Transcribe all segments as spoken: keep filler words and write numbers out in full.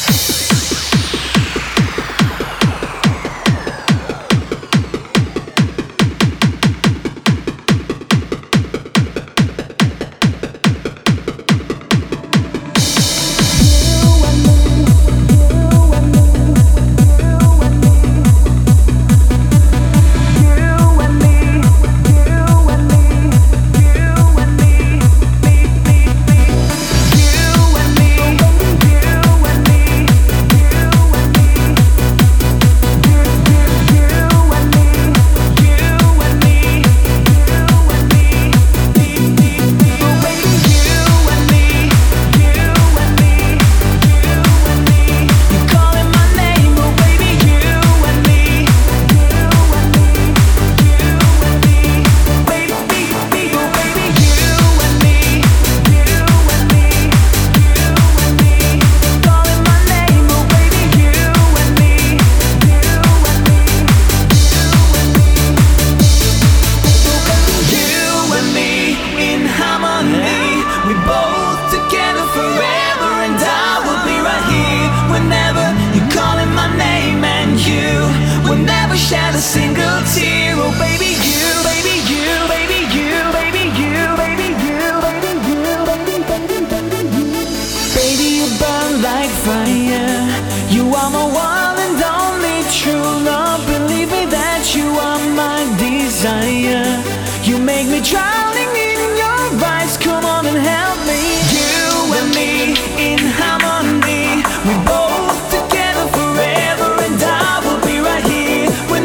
Shed a single tear. Oh baby you, baby you, baby you, baby you, baby you, baby you, baby, baby, baby you. Baby you burn like fire. You are my one and only true love. Believe me that you are my desire. You make me drowning in your eyes. Come on and help me. You and me in harmony. We both together forever, and I will be right here.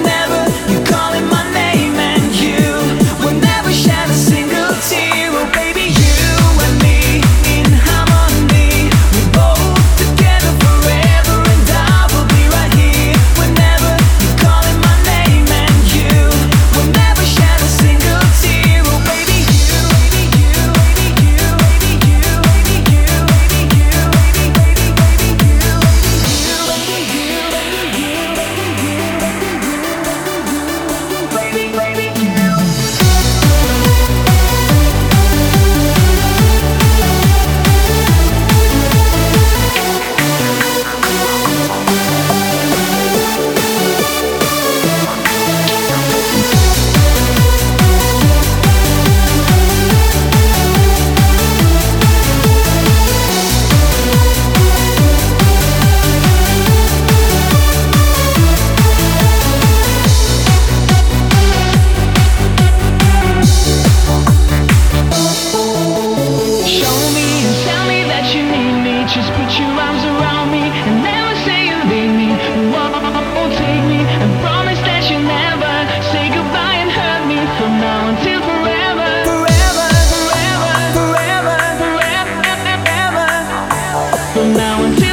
Just put your arms around me and never say you leave me. Whoa, take me and promise that you never say goodbye and hurt me from now until forever. Forever, forever, forever, forever, forever. From now until